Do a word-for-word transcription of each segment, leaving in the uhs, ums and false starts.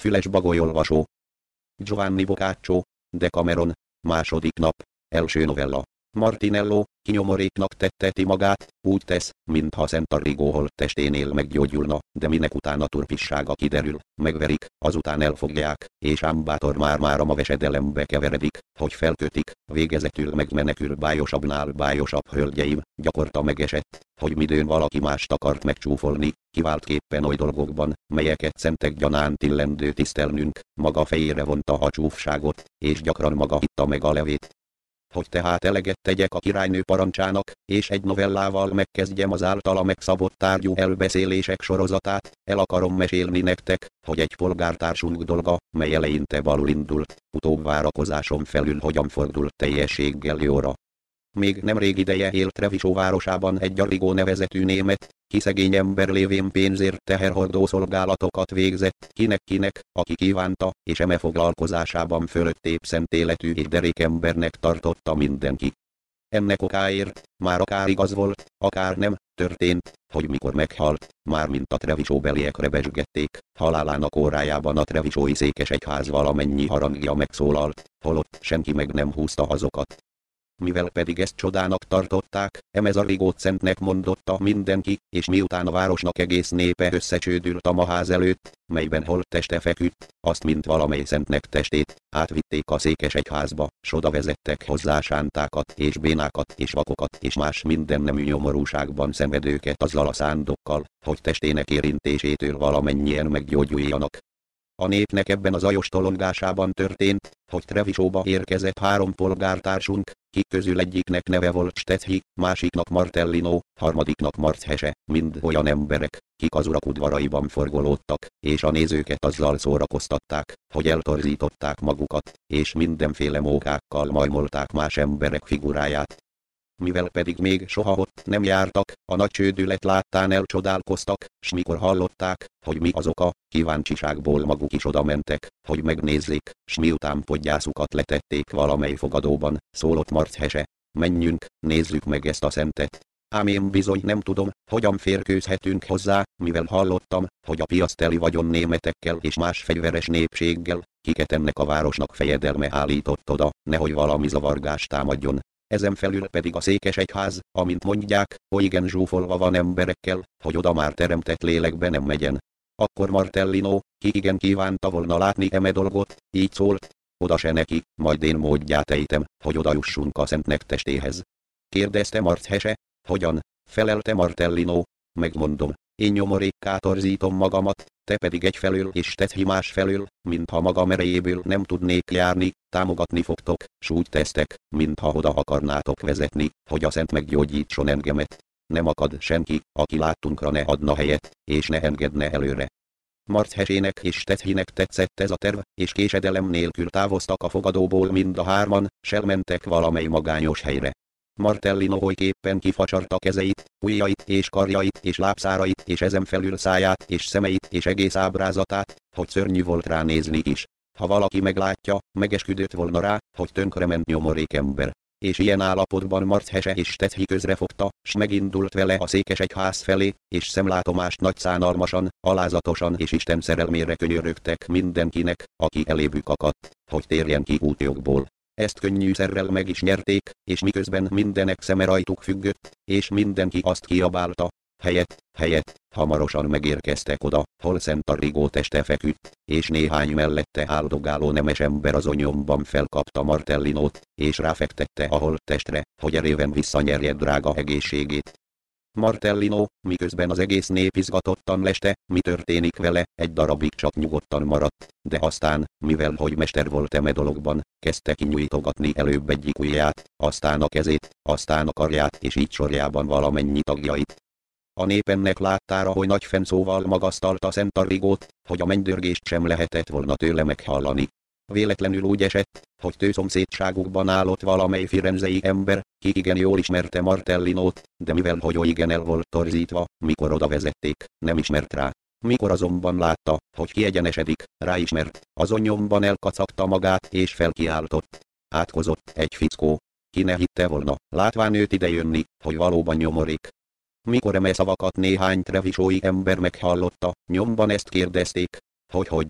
Füles bagolyolvasó. Giovanni Boccaccio, Decameron, második nap, első novella. Martinello, kinyomoréknak tetteti magát, úgy tesz, mintha Szent Arrigo holttesténél meggyógyulna, de minek utána turpissága kiderül, megverik, azután elfogják, és ám bátor már-már a ma vesedelembe keveredik, hogy felkötik, végezetül megmenekül bájosabbnál bájosabb hölgyeim, gyakorta megesett, hogy midőn valaki mást akart megcsúfolni, kiváltképpen oly dolgokban, melyeket szentek gyanánt illendő tisztelnünk, maga fejére vonta a csúfságot, és gyakran maga itta meg a levét. Hogy tehát eleget tegyek a királynő parancsának, és egy novellával megkezdjem az általa megszabott tárgyú elbeszélések sorozatát, el akarom mesélni nektek, hogy egy polgártársunk dolga, mely eleinte balul indult, utóbb várakozásom felül hogyan fordult teljességgel jóra. Még nem rég ideje élt Treviso városában egy Arrigo nevezetű német, ki szegény ember lévén pénzért teherhordó szolgálatokat végzett, kinek-kinek, aki kívánta, és eme foglalkozásában fölöttébb szent életű és derék embernek tartotta mindenki. Ennek okáért, már akár igaz volt, akár nem, történt, hogy mikor meghalt, mármint a Trevisóbeliek rebesgették, halálának órájában a trevisói székesegyház valamennyi harangja megszólalt, holott senki meg nem húzta azokat. Mivel pedig ezt csodának tartották, emez Arrigót szentnek mondotta mindenki, és miután a városnak egész népe összecsődült a maház előtt, melyben holtteste feküdt, azt mint valamely szentnek testét, átvitték a székesegyházba, s oda vezettek hozzá sántákat és bénákat és vakokat és más minden nemű nyomorúságban szenvedőket azzal a szándokkal, hogy testének érintésétől valamennyien meggyógyuljanak. A népnek ebben a zajos tolongásában történt, hogy Trevisóba érkezett három polgártársunk, kik közül egyiknek neve volt Stethy, másiknak Martellino, harmadiknak Marchese, mind olyan emberek, kik az urak udvaraiban forgolódtak, és a nézőket azzal szórakoztatták, hogy eltorzították magukat, és mindenféle mókákkal majmolták más emberek figuráját. Mivel pedig még soha ott nem jártak, a nagy csődület láttán elcsodálkoztak, s mikor hallották, hogy mi az oka, kíváncsiságból maguk is oda mentek, hogy megnézzék, s miután podgyászukat letették valamely fogadóban, szólott Marchese: menjünk, nézzük meg ezt a szentet. Ám én bizony nem tudom, hogyan férkőzhetünk hozzá, mivel hallottam, hogy a piac teli vagyon németekkel és más fegyveres népséggel, kiket ennek a városnak fejedelme állított oda, nehogy valami zavargást támadjon. Ezen felül pedig a székesegyház, amint mondják, olygen zsúfolva van emberekkel, hogy oda már teremtett lélekbe nem megyen. Akkor Martellino, ki igen kívánta volna látni eme dolgot, így szólt: oda se neki, majd én módját ejtem, hogy oda jussunk a szentnek testéhez. Kérdezte Marchese: hogyan? Felelte Martellino: megmondom, én nyomorékká torzítom magamat, te pedig egyfelől és Stethy másfelől, mintha magam erejéből nem tudnék járni, támogatni fogtok, s úgy tesztek, mintha oda akarnátok vezetni, hogy a szent meggyógyítson engemet. Nem akad senki, aki láttunkra ne adna helyet, és ne engedne előre. Marchesének és Stethynek tetszett ez a terv, és késedelem nélkül távoztak a fogadóból mind a hárman, s elmentek valamely magányos helyre. Martellino olyképpen kifacsarta kezeit, ujjait és karjait és lábszárait és ezen felül száját és szemeit és egész ábrázatát, hogy szörnyű volt rá nézni is. Ha valaki meglátja, megesküdött volna rá, hogy tönkrement nyomorék ember. És ilyen állapotban Marchese és Stethy közrefogta, s megindult vele a székesegyház felé, és szemlátomást nagyszánalmasan, alázatosan és Isten szerelmére könyörögtek mindenkinek, aki elébük akadt, hogy térjen ki útjukból. Ezt könnyűszerrel meg is nyerték, és miközben mindenek szeme rajtuk függött, és mindenki azt kiabálta: helyet, helyet, hamarosan megérkeztek oda, hol Szent Arrigo teste feküdt, és néhány mellette áldogáló nemes ember az onyomban felkapta Martellinót, és ráfektette a holttestre, hogy eréven visszanyerje drága egészségét. Martellino, miközben az egész nép izgatottan leste, mi történik vele, egy darabig csak nyugodtan maradt, de aztán, mivel hogy mester volt eme dologban, kezdte kinyújtogatni előbb egyik ujját, aztán a kezét, aztán a karját és így sorjában valamennyi tagjait. A nép ennek láttára, hogy nagy fennszóval magasztalta Szent Arrigót, hogy a mennydörgést sem lehetett volna tőle meghallani. Véletlenül úgy esett, hogy tőszomszédságukban állott valamely firenzei ember, ki igen jól ismerte Martellinót, de mivel hogy oly igen el volt torzítva, mikor oda vezették, nem ismert rá. Mikor azonban látta, hogy kiegyenesedik, ráismert, azon nyomban elkacagta magát és felkiáltott. Átkozott egy fickó. Ki ne hitte volna, látván őt idejönni, hogy valóban nyomorék. Mikor eme szavakat néhány trevisói ember meghallotta, nyomban ezt kérdezték: hogy hogy?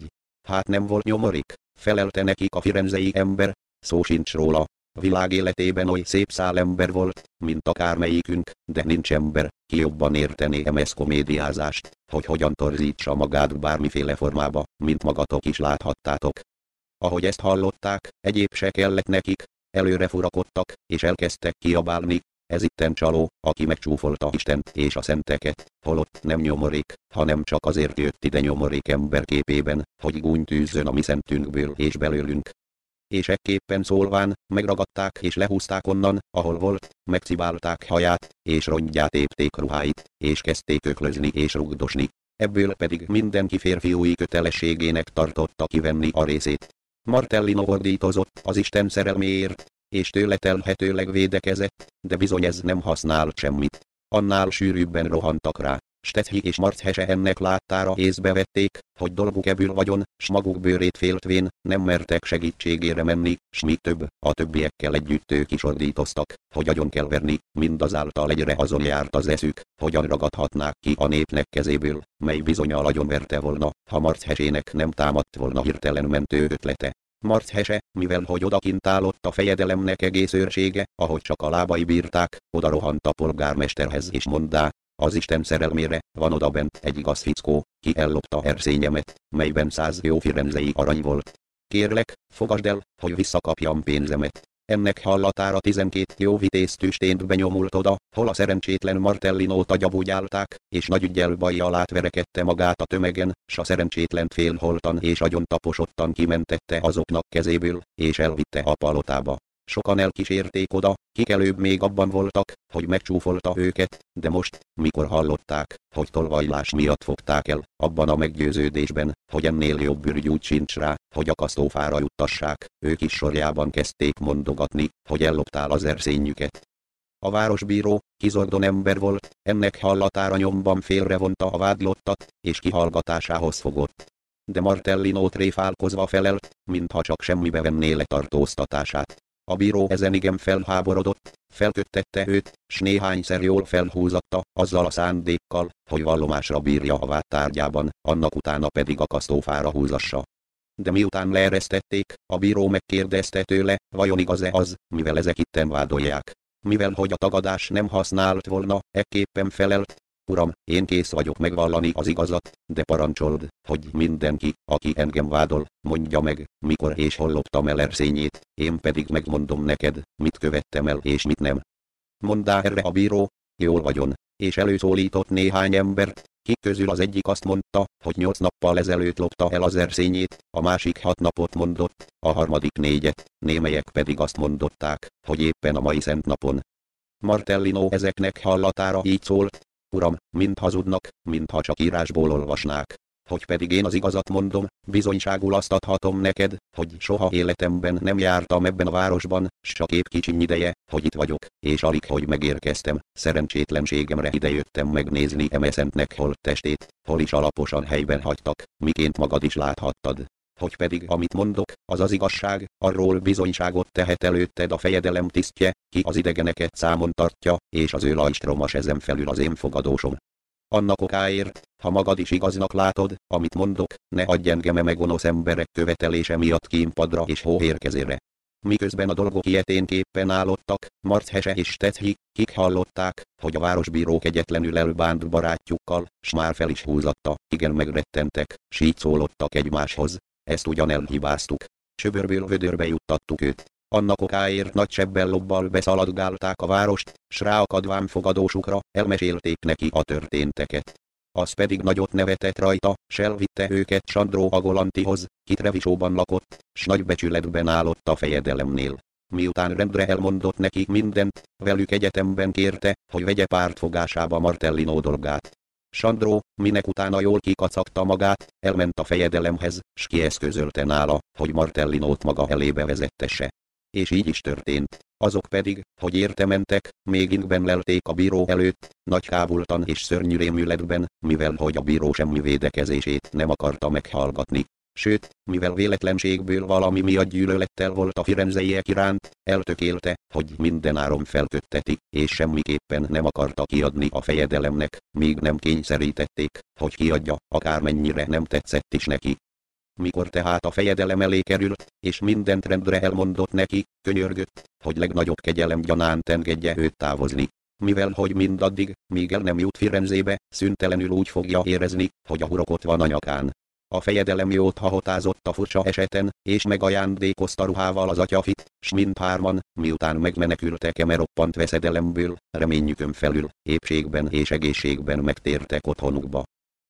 Hát nem volt nyomorék, felelte nekik a firenzei ember, szó sincs róla. Világ életében oly szép szál ember volt, mint akármelyikünk, de nincs ember, ki jobban értené em es komédiázást, hogy hogyan torzítsa magát bármiféle formába, mint magatok is láthattátok. Ahogy ezt hallották, egyéb se kellett nekik, előre furakodtak, és elkezdtek kiabálni, ez itten csaló, aki megcsúfolta Istent és a szenteket, holott nem nyomorék, hanem csak azért jött ide nyomorék ember képében, hogy gúnytűzzön a mi szentünkből és belőlünk. És ekképpen szólván, megragadták és lehúzták onnan, ahol volt, megcibálták haját, és rongyát tépték ruháit, és kezdték öklözni és rugdosni. Ebből pedig mindenki férfiúi kötelességének tartotta kivenni a részét. Martellino ordítozott az Isten szerelméért, és tőle telhetőleg védekezett, de bizony ez nem használt semmit. Annál sűrűbben rohantak rá. Stetszi és Marchese ennek láttára észbe vették, hogy dolguk ebből vagyon, s maguk bőrét féltvén, nem mertek segítségére menni, s mi több, a többiekkel együtt ők is ordítoztak, hogy agyon kell verni, mindazáltal egyre azon járt az eszük, hogyan ragadhatnák ki a népnek kezéből, mely bizonnyal agyon verte volna, ha Marchesének nem támadt volna hirtelen mentő ötlete. Marchese, mivel hogy odakint állott a fejedelemnek egész őrsége, ahogy csak a lábai bírták, oda rohant a polgármesterhez és mondá, az Isten szerelmére, van odabent egy igaz fickó, ki ellopta erszényemet, melyben száz jó firenzei arany volt. Kérlek, fogasd el, hogy visszakapjam pénzemet. Ennek hallatára tizenkét jó vitéz tüstént benyomult oda, hol a szerencsétlen Martellinót agyabúgyálták, és nagy üggyel bajjal átverekedte magát a tömegen, s a szerencsétlent félholtan és agyon taposottan kimentette azoknak kezéből, és elvitte a palotába. Sokan elkísérték oda, kik előbb még abban voltak, hogy megcsúfolta őket, de most, mikor hallották, hogy tolvajlás miatt fogták el, abban a meggyőződésben, hogy ennél jobb ürügy sincs rá, hogy akasztófára juttassák, ők is sorjában kezdték mondogatni, hogy elloptál az erszényüket. A városbíró, kizordon ember volt, ennek hallatára nyomban félrevonta a vádlottat, és kihallgatásához fogott. De Martellino tréfálkozva felelt, mintha csak semmibe venné letartóztatását. A bíró ezen igen felháborodott, felköttette őt, s néhányszer jól felhúzatta, azzal a szándékkal, hogy vallomásra bírja a vád tárgyában, annak utána pedig akasztófára húzassa. De miután leeresztették, a bíró megkérdezte tőle, vajon igaz-e az, mivel ezek itten vádolják. Mivel hogy a tagadás nem használt volna, ekképpen felelt, Uram, én kész vagyok megvallani az igazat, de parancsold, hogy mindenki, aki engem vádol, mondja meg, mikor és hol loptam el erszényét, én pedig megmondom neked, mit követtem el és mit nem. Mondá erre a bíró, jól vagyon, és előszólított néhány embert, kik közül az egyik azt mondta, hogy nyolc nappal ezelőtt lopta el az erszényét, a másik hat napot mondott, a harmadik négyet, némelyek pedig azt mondották, hogy éppen a mai szent napon. Martellino ezeknek hallatára így szólt, Uram, mind hazudnak, mintha csak írásból olvasnák. Hogy pedig én az igazat mondom, bizonyságul azt adhatom neked, hogy soha életemben nem jártam ebben a városban, s csak épp kicsiny ideje, hogy itt vagyok, és alig hogy megérkeztem, szerencsétlenségemre idejöttem megnézni eme szentnek holttestét, hol is alaposan helyben hagytak, miként magad is láthattad. Hogy pedig amit mondok, az az igazság, arról bizonyságot tehet előtted a fejedelem tisztje, ki az idegeneket számon tartja, és az ő lajstromas ezen felül az én fogadósom. Annak okáért, ha magad is igaznak látod, amit mondok, ne adj engem eme gonosz emberek követelése miatt kínpadra és hóhérkezére. Miközben a dolgok ilyeténképpen állottak, Marchese és Stetszi, kik hallották, hogy a városbíró kegyetlenül elbánt barátjukkal, s már fel is húzatta, igen megrettentek, s így szólottak egymáshoz. Ezt ugyan elhibáztuk. Söbörből vödörbe juttattuk őt. Annak okáért nagy sebbel lobbal beszaladgálták a várost, s ráakadván fogadósukra, elmesélték neki a történteket. Az pedig nagyot nevetett rajta, s elvitte őket Sandro Agolantihoz, ki Trevisóban lakott, s nagy becsületben állott a fejedelemnél. Miután rendre elmondott nekik mindent, velük egyetemben kérte, hogy vegye pártfogásába Martellino dolgát. Sandro, minek utána jól kikacagta magát, elment a fejedelemhez, s kieszközölte nála, hogy Martellinót maga elébe vezettesse. És így is történt. Azok pedig, hogy érte mentek, még ingben lelték a bíró előtt, nagy kábultan és szörnyű rémületben, mivel hogy a bíró semmi védekezését nem akarta meghallgatni. Sőt, mivel véletlenségből valami miatt gyűlölettel volt a firenzeiek iránt, eltökélte, hogy mindenáron felkötteti, és semmiképpen nem akarta kiadni a fejedelemnek, míg nem kényszerítették, hogy kiadja, akármennyire nem tetszett is neki. Mikor tehát a fejedelem elé került, és mindent rendre elmondott neki, könyörgött, hogy legnagyobb kegyelem gyanánt engedje őt távozni. Mivel hogy mindaddig, míg el nem jut Firenzébe, szüntelenül úgy fogja érezni, hogy a hurok ott van a nyakán. A fejedelem jót hahotázott a furcsa eseten, és megajándékozta ruhával az atyafit, s mindhárman, miután megmenekültek eme roppant veszedelemből, reményükön felül, épségben és egészségben megtértek otthonukba.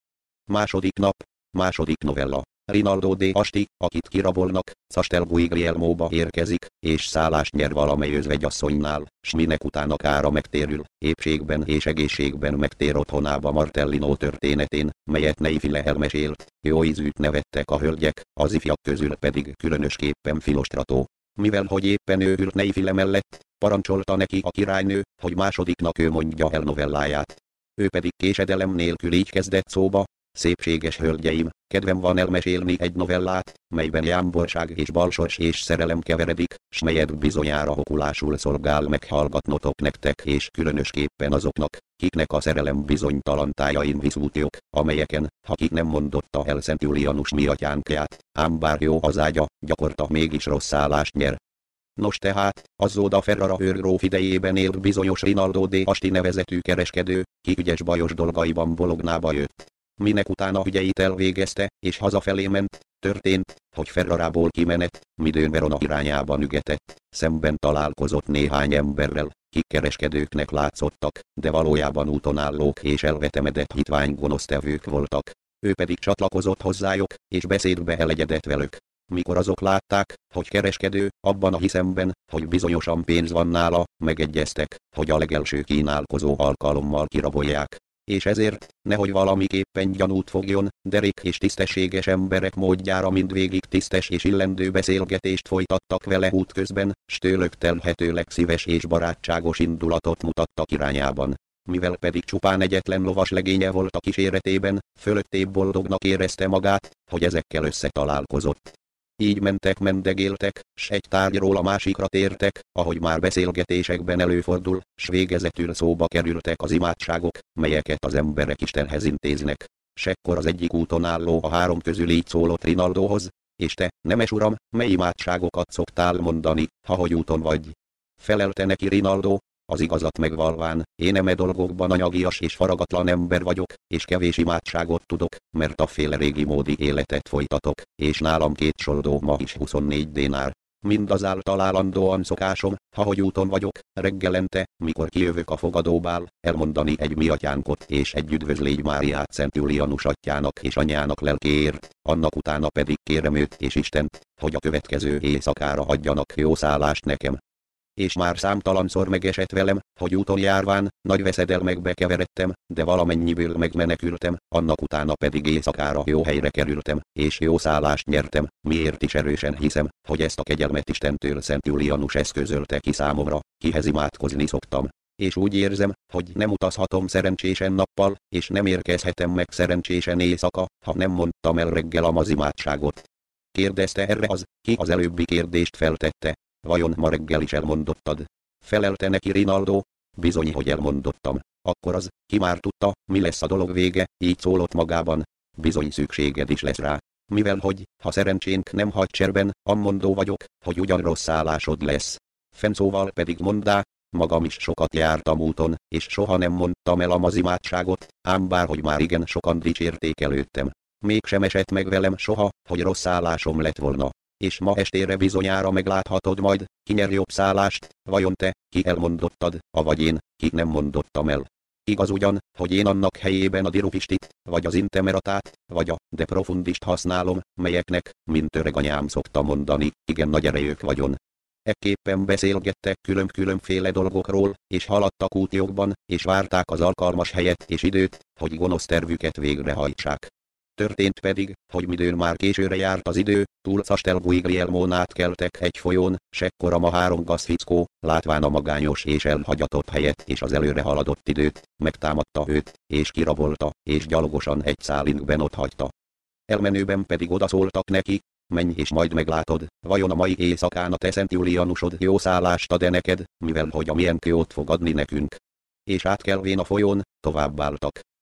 Második nap, második novella. Rinaldo de Asti, akit kirabolnak, Castel Guglielmóba érkezik, és szállást nyer valamely özvegyasszonynál, s minek utána kára megtérül, épségben és egészségben megtér otthonába Martellino történetén, melyet Neifile elmesélt. Jó ízűt nevettek a hölgyek, az ifjak közül pedig különösképpen Filostrató. Mivel hogy éppen ő ült Neifile mellett, parancsolta neki a királynő, hogy másodiknak ő mondja el novelláját. Ő pedig késedelem nélkül így kezdett szóba: szépséges hölgyeim, kedvem van elmesélni egy novellát, melyben jámborság és balsors és szerelem keveredik, s melyet bizonyára hokulásul szolgál meghallgatnotok nektek, és különösképpen azoknak, kiknek a szerelem bizonytalan tájain viszútjuk, amelyeken, ha ki nem mondotta el Szent Julianus mi atyánkját, ám bár jó az ágya, gyakorta mégis rossz állást nyer. Nos tehát, Azzóda Ferrara őrgróf idejében élt bizonyos Rinaldo de Asti nevezetű kereskedő, ki ügyes bajos dolgaiban Bolognába jött. Minek utána ügyeit elvégezte, és hazafelé ment, történt, hogy Ferrarából kimenet, midőn Verona irányában ügetett, szemben találkozott néhány emberrel, kik kereskedőknek látszottak, de valójában úton állók és elvetemedett hitvány gonosztevők voltak. Ő pedig csatlakozott hozzájuk, és beszédbe elegyedett velük. Mikor azok látták, hogy kereskedő, abban a hiszemben, hogy bizonyosan pénz van nála, megegyeztek, hogy a legelső kínálkozó alkalommal kirabolják. És ezért, nehogy valamiképpen gyanút fogjon, derék és tisztességes emberek módjára mindvégig tisztes és illendő beszélgetést folytattak vele útközben, s tőlük telhetőleg szíves és barátságos indulatot mutattak irányában. Mivel pedig csupán egyetlen lovas legénye volt a kíséretében, fölöttébb boldognak érezte magát, hogy ezekkel összetalálkozott. Így mentek mendegéltek, s egy tárgyról a másikra tértek, ahogy már beszélgetésekben előfordul, s végezetül szóba kerültek az imádságok, melyeket az emberek Istenhez intéznek. S ekkor az egyik úton álló a három közül így szólott Rinaldohoz: és te, nemes uram, mely imádságokat szoktál mondani, ha hogy úton vagy? Felelte neki Rinaldo: az igazat megvalván, én eme dolgokban anyagias és faragatlan ember vagyok, és kevés imádságot tudok, mert a féle régi módi életet folytatok, és nálam két soldó ma is huszonnégy dénár. Mindazáltal állandóan szokásom, ha hogy úton vagyok, reggelente, mikor kijövök a fogadóbál, elmondani egy mi atyánkot és egy üdvözlégy Máriát Szent Julianus atyának és anyának lelkéért, annak utána pedig kérem őt és Istent, hogy a következő éjszakára adjanak jó szállást nekem. És már számtalanszor megesett velem, hogy úton járván, nagy veszedelmekbe keveredtem, de valamennyiből megmenekültem, annak utána pedig éjszakára jó helyre kerültem, és jó szállást nyertem, miért is erősen hiszem, hogy ezt a kegyelmet Istentől Szent Julianus eszközölte ki számomra, kihez imádkozni szoktam. És úgy érzem, hogy nem utazhatom szerencsésen nappal, és nem érkezhetem meg szerencsésen éjszaka, ha nem mondtam el reggel az imádságot. Kérdezte erre az, ki az előbbi kérdést feltette: vajon ma reggel is elmondottad? Felelte neki Rinaldo: bizony, hogy elmondottam. Akkor az, ki már tudta, mi lesz a dolog vége, így szólott magában: bizony szükséged is lesz rá. Mivel hogy, ha szerencsénk nem hagy cserben, ammondó vagyok, hogy ugyan rossz állásod lesz. Fennszóval pedig mondá: magam is sokat jártam úton, és soha nem mondtam el az imádságot, ám bárhogy már igen sokan dicsérték előttem. Mégsem esett meg velem soha, hogy rossz állásom lett volna. És ma estére bizonyára megláthatod majd, ki nyer jobb szállást, vajon te, ki elmondottad, avagy én, ki nem mondottam el. Igaz ugyan, hogy én annak helyében a dirupistit, vagy az intemeratát, vagy a de profundist használom, melyeknek, mint öreg anyám szokta mondani, igen nagy erejük vagyon. Ekképpen beszélgettek külön-különféle dolgokról, és haladtak útjukban, és várták az alkalmas helyet és időt, hogy gonosz tervüket végrehajtsák. Történt pedig, hogy midőn már későre járt az idő, túl Castel Guglielmón átkeltek egy folyón, s ekkor a három gazfickó, látván a magányos és elhagyatott helyet és az előre haladott időt, megtámadta őt, és kirabolta, és gyalogosan egy szálinkben otthagyta. Elmenőben pedig odaszóltak neki: menj és majd meglátod, vajon a mai éjszakán a te Szent Julianusod jó szállást ad-e neked, mivel hogy a miénk jót fog adni nekünk. És átkelvén a folyón, továbbálltak.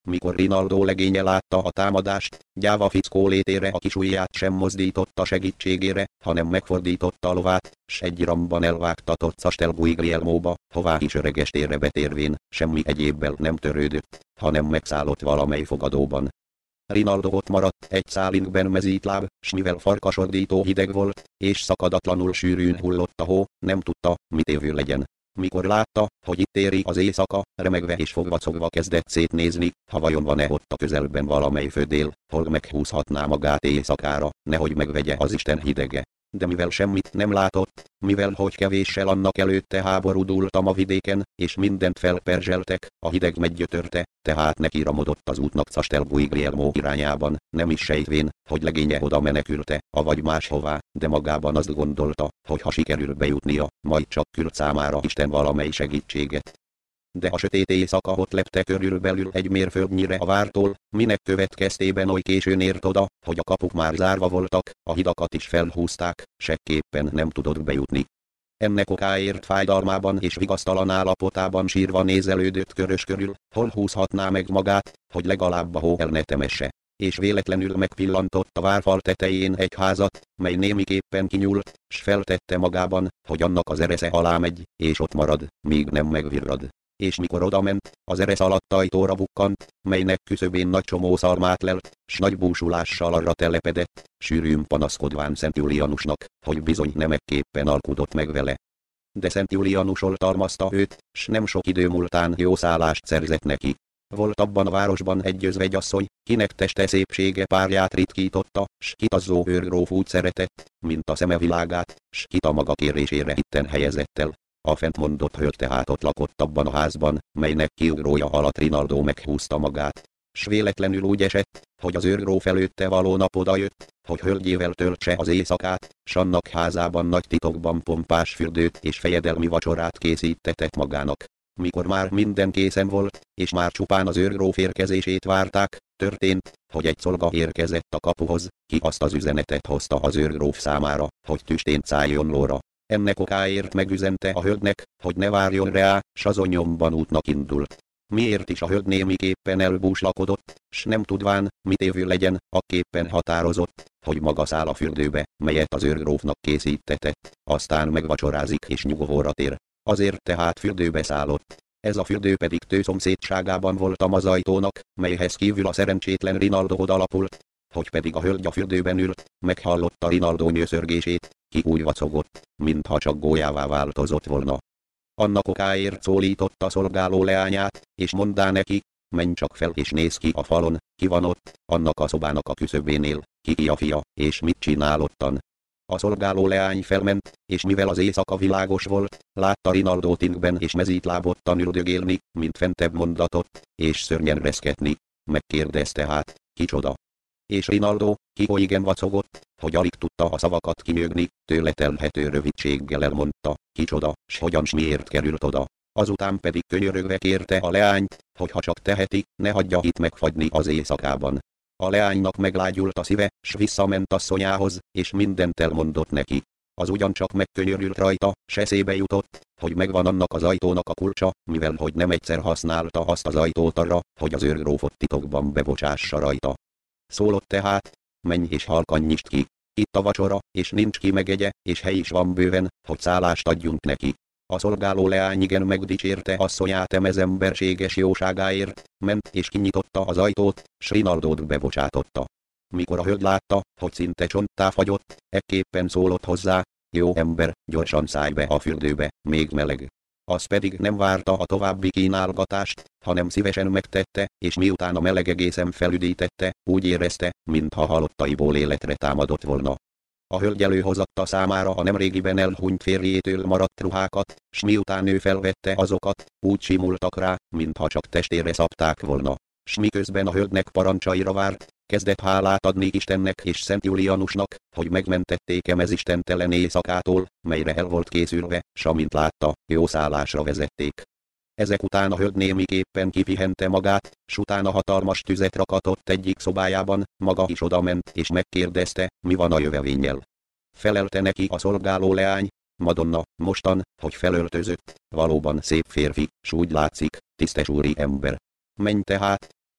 Mikor Rinaldo legénye látta a támadást, gyáva fickó létére a kis ujját sem mozdította segítségére, hanem megfordította a lovát, s egy ramban elvágtatott Castel Guglielmóba, hová is öregestére betérvén, semmi egyébbel nem törődött, hanem megszállott valamely fogadóban. Rinaldo ott maradt egy szálinkben mezítláb, s mivel farkasordító hideg volt, és szakadatlanul sűrűn hullott a hó, nem tudta, mit évő legyen. Mikor látta, hogy itt éri az éjszaka, remegve és fogvacogva kezdett szétnézni, ha vajon van-e ott a közelben valamely földél, hol meghúzhatná magát éjszakára, nehogy megvegye az Isten hidege. De mivel semmit nem látott, mivel hogy kevéssel annak előtte háborúdultam a vidéken, és mindent felperzseltek, a hideg meggyötörte, tehát nekiramodott az útnak Castel Guglielmo irányában, nem is sejtvén, hogy legénye oda menekülte, avagy máshová, de magában azt gondolta, hogy ha sikerül bejutnia, majd csak küld számára Isten valamely segítséget. De a sötét éjszaka ott lepte körülbelül egy mérföldnyire a vártól, minek következtében oly későn ért oda, hogy a kapuk már zárva voltak, a hidakat is felhúzták, sekképpen nem tudott bejutni. Ennek okáért fájdalmában és vigasztalan állapotában sírva nézelődött körös körül, hol húzhatná meg magát, hogy legalább a hó el ne temesse. És véletlenül megpillantott a várfal tetején egy házat, mely némiképpen kinyúlt, s feltette magában, hogy annak az eresze alá megy, és ott marad, míg nem megvirrad. És mikor odament, az eresz alatt ajtóra bukkant, melynek küszöbén nagy csomó szalmát lelt, s nagy búsulással arra telepedett, sűrűn panaszkodván Szent Julianusnak, hogy bizony nemekképpen alkudott meg vele. De Szent Julianus oltalmazta őt, s nem sok idő múltán jó szállást szerzett neki. Volt abban a városban egy özvegyasszony, kinek teste szépsége párját ritkította, s kit az őrgróf úgy szeretett, mint a szeme világát, s kit a maga kérésére itten helyezett el. A fent mondott hölgy tehát ott lakott abban a házban, melynek kiugrója alatt Rinaldo meghúzta magát. S véletlenül úgy esett, hogy az őrgróf előtte való nap odajött, hogy hölgyével töltse az éjszakát, s annak házában nagy titokban pompás fürdőt és fejedelmi vacsorát készítetett magának. Mikor már minden készen volt, és már csupán az őrgróf érkezését várták, történt, hogy egy szolga érkezett a kapuhoz, ki azt az üzenetet hozta az őrgróf számára, hogy tüstént szálljon lóra. Ennek okáért megüzente a hölgynek, hogy ne várjon rá, s azon nyomban útnak indult. Miért is a hölgy némiképpen elbúslakodott, s nem tudván, mit évő legyen, akképpen határozott, hogy maga száll a fürdőbe, melyet az őrgrófnak készítetett, aztán megvacsorázik és nyugovóra tér. Azért tehát fürdőbe szállott. Ez a fürdő pedig tő szomszédságában volt a mazajtónak, melyhez kívül a szerencsétlen Rinaldo odalapult, hogy pedig a hölgy a fürdőben ült, meghallotta Rinaldo nyöszörgését, ki úgy vacogott, mintha csak gólyává változott volna. Annak okáért szólította a szolgáló leányát, és mondá neki, menj csak fel és nézz ki a falon, ki van ott, annak a szobának a küszöbénél, ki ki a fia, és mit csinál ottan. A szolgáló leány felment, és mivel az éjszaka világos volt, látta Rinaldót inkben és mezítlábottan üldögélni, mint fentebb mondatott, és szörnyen reszketni. Megkérdezte hát, kicsoda. És Rinaldo, ki olyan vacogott, hogy alig tudta a szavakat kinyögni, tőle telhető rövidséggel elmondta, kicsoda, s hogyan s miért került oda. Azután pedig könyörögve kérte a leányt, hogy ha csak teheti, ne hagyja itt megfagyni az éjszakában. A leánynak meglágyult a szíve, s visszament asszonyához, és mindent elmondott neki. Az ugyancsak megkönyörült rajta, s eszébe jutott, hogy megvan annak az ajtónak a kulcsa, mivel hogy nem egyszer használta azt az ajtót arra, hogy az őrgrófot titokban bebocsássa rajta. Szólott tehát, menj és halkan nyisd ki. Itt a vacsora, és nincs ki megegye, és hely is van bőven, hogy szállást adjunk neki. A szolgáló leány igen megdicsérte asszonyát emez emberséges jóságáért, ment és kinyitotta az ajtót, s Rinaldót bebocsátotta. Mikor a hölgy látta, hogy szinte csonttá fagyott, ekképpen szólott hozzá, jó ember, gyorsan szállj be a fürdőbe, még meleg. Az pedig nem várta a további kínálgatást, hanem szívesen megtette, és miután a meleg egészen felüdítette, úgy érezte, mintha halottaiból életre támadott volna. A hölgy előhozatta számára a nemrégiben elhunyt férjétől maradt ruhákat, s miután ő felvette azokat, úgy simultak rá, mintha csak testére szabták volna. S miközben a hölgynek parancsaira várt, kezdett hálát adni Istennek és Szent Julianusnak, hogy megmentették emez istentelen éjszakától, melyre el volt készülve, s amint látta, jó szállásra vezették. Ezek után a hölgy némiképpen kipihente magát, s utána hatalmas tüzet rakatott egyik szobájában, maga is odament és megkérdezte, mi van a jövevénnyel. Felelte neki a szolgáló leány, Madonna, mostan, hogy felöltözött, valóban szép férfi, s úgy látszik, tisztes úri ember. Menj tehát,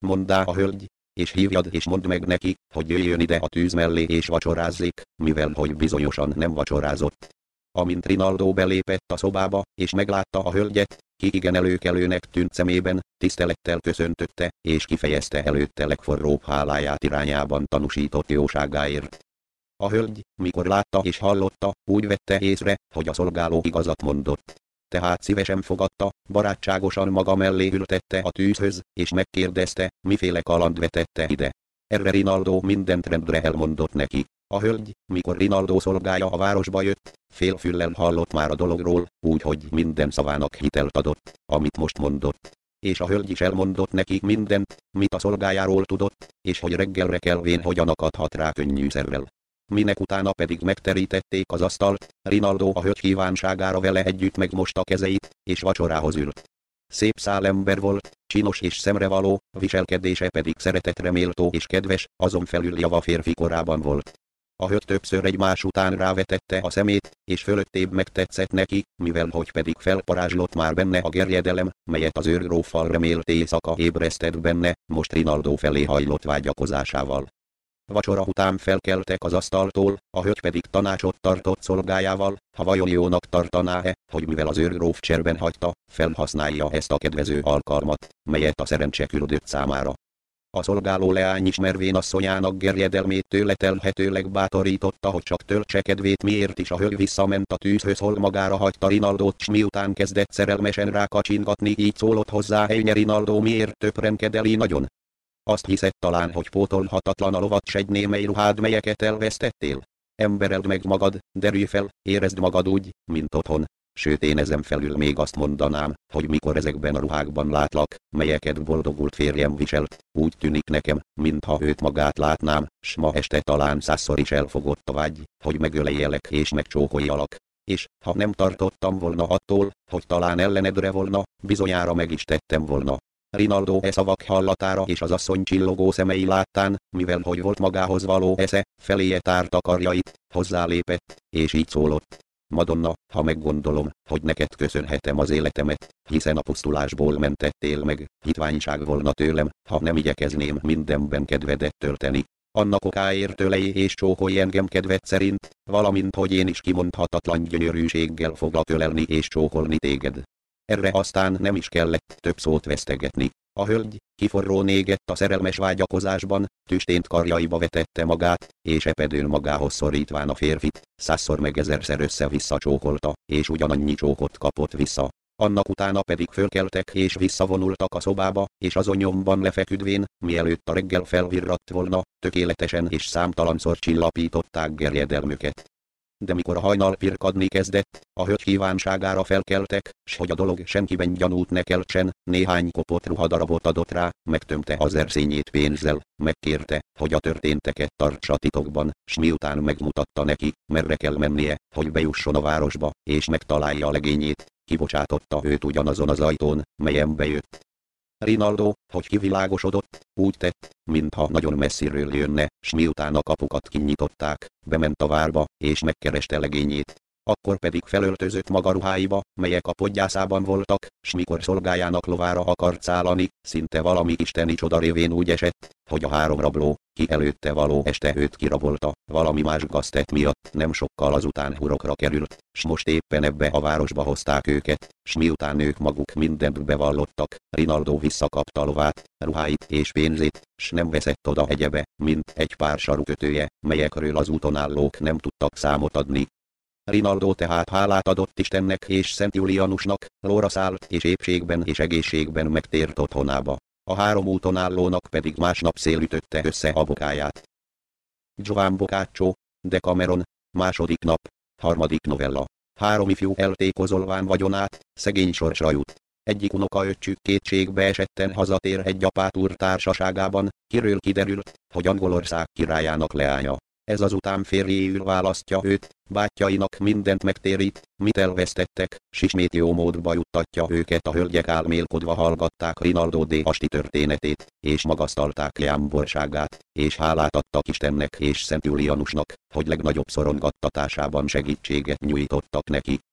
mondá a hölgy, és hívjad és mondd meg neki, hogy jöjjön ide a tűz mellé és vacsorázzék, mivel hogy bizonyosan nem vacsorázott. Amint Rinaldo belépett a szobába, és meglátta a hölgyet, ki igen előkelőnek tűnt szemében, tisztelettel köszöntötte, és kifejezte előtte legforróbb háláját irányában tanúsított jóságáért. A hölgy, mikor látta és hallotta, úgy vette észre, hogy a szolgáló igazat mondott. Tehát szívesen fogadta, barátságosan maga mellé ültette a tűzhöz, és megkérdezte, miféle kaland vetette ide. Erre Rinaldo mindent rendre elmondott neki. A hölgy, mikor Rinaldo szolgája a városba jött, félfüllel hallott már a dologról, úgyhogy minden szavának hitelt adott, amit most mondott. És a hölgy is elmondott neki mindent, mit a szolgájáról tudott, és hogy reggelre kelvén hogyan akadhat rá könnyűszerrel. Minek utána pedig megterítették az asztalt, Rinaldo a hölgy kívánságára vele együtt megmosta kezeit, és vacsorához ült. Szép szálember volt, csinos és szemrevaló, viselkedése pedig szeretetre méltó és kedves, azon felül java férfi korában volt. A hölgy többször egymás után rávetette a szemét, és fölöttébb megtetszett neki, mivel hogy pedig felparázslott már benne a gerjedelem, melyet az őrgróffal remélt éjszaka ébresztett benne, most Rinaldo felé hajlott vágyakozásával. Vacsora után felkeltek az asztaltól, a hölgy pedig tanácsot tartott szolgájával, ha vajon jónak tartaná-e, hogy mivel az őrgróf cserben hagyta, felhasználja ezt a kedvező alkalmat, melyet a szerencse küldött számára. A szolgáló leány ismervén asszonyának gerjedelmét tőle telhetőleg bátorította, hogy csak töltse kedvét, miért is a hölgy visszament a tűzhöz, hol magára hagyta Rinaldót, s miután kezdett szerelmesen rákacsingatni, így szólott hozzá: Ejnye Rinaldo, miért töprengkedeli nagyon? Azt hiszed talán, hogy pótolhatatlan a lovat s egy némely ruhád, melyeket elvesztettél? Embereld meg magad, derülj fel, érezd magad úgy, mint otthon. Sőt, én ezen felül még azt mondanám, hogy mikor ezekben a ruhákban látlak, melyeket boldogult férjem viselt, úgy tűnik nekem, mintha őt magát látnám, s ma este talán százszor is elfogott a vágy, hogy megöleljelek és megcsókoljalak. És, ha nem tartottam volna attól, hogy talán ellenedre volna, bizonyára meg is tettem volna. Rinaldo e szavak hallatára és az asszony csillogó szemei láttán, mivel hogy volt magához való esze, feléje tárta karjait, hozzálépett, és így szólott: Madonna, ha meggondolom, hogy neked köszönhetem az életemet, hiszen a pusztulásból mentettél meg, hitványság volna tőlem, ha nem igyekezném mindenben kedvedet tölteni. Annak okáért ölej és csókolj engem kedved szerint, valamint hogy én is kimondhatatlan gyönyörűséggel foglak ölelni és csókolni téged. Erre aztán nem is kellett több szót vesztegetni. A hölgy, kiforró négett a szerelmes vágyakozásban, tüstént karjaiba vetette magát, és epedőn magához szorítván a férfit, százszor meg ezerszer össze-vissza csókolta, és ugyanannyi csókot kapott vissza. Annak utána pedig fölkeltek és visszavonultak a szobába, és azon nyomban lefeküdvén, mielőtt a reggel felvirratt volna, tökéletesen és számtalanszor csillapították gerjedelmüket. De mikor a hajnal pirkadni kezdett, a hölgy kívánságára felkeltek, s hogy a dolog senkiben gyanút ne keltsen, néhány kopott ruhadarabot adott rá, megtömte az erszényét pénzzel, megkérte, hogy a történteket tartsa titokban, s miután megmutatta neki, merre kell mennie, hogy bejusson a városba, és megtalálja a legényét, kibocsátotta őt ugyanazon az ajtón, melyen bejött. Rinaldo, hogy kivilágosodott, úgy tett, mintha nagyon messziről jönne, s miután a kapukat kinyitották, bement a várba, és megkereste legényét. Akkor pedig felöltözött maga ruháiba, melyek a podgyászában voltak, s mikor szolgájának lovára akart szállani, szinte valami isteni csoda révén úgy esett, hogy a három rabló, ki előtte való este őt kirabolta, valami más gaztett miatt nem sokkal azután hurokra került, s most éppen ebbe a városba hozták őket, s miután ők maguk mindent bevallottak, Rinaldo visszakapta a lovát, ruháit és pénzét, s nem veszett oda egyebe, mint egy pár sarukötője, melyekről az úton állók nem tudtak számot adni. Rinaldo tehát hálát adott Istennek és Szent Julianusnak, lóra szállt és épségben és egészségben megtért otthonába. A három úton állónak pedig másnap szél ütötte össze a bokáját. Giovan Boccaccio, Decameron, második nap, harmadik novella. Három ifjú eltékozolván vagyonát, szegény sorsra jut. Egyik unokaöccsük kétségbe esetten hazatér egy apát úr társaságában, kiről kiderült, hogy Angolország királyának leánya. Ez azután férjéül választja őt, bátyjainak mindent megtérít, mit elvesztettek, s ismét jó módba juttatja őket. A hölgyek álmélkodva hallgatták Rinaldo de Asti történetét, és magasztalták jámborságát, és hálát adtak Istennek és Szent Julianusnak, hogy legnagyobb szorongattatásában segítséget nyújtottak neki.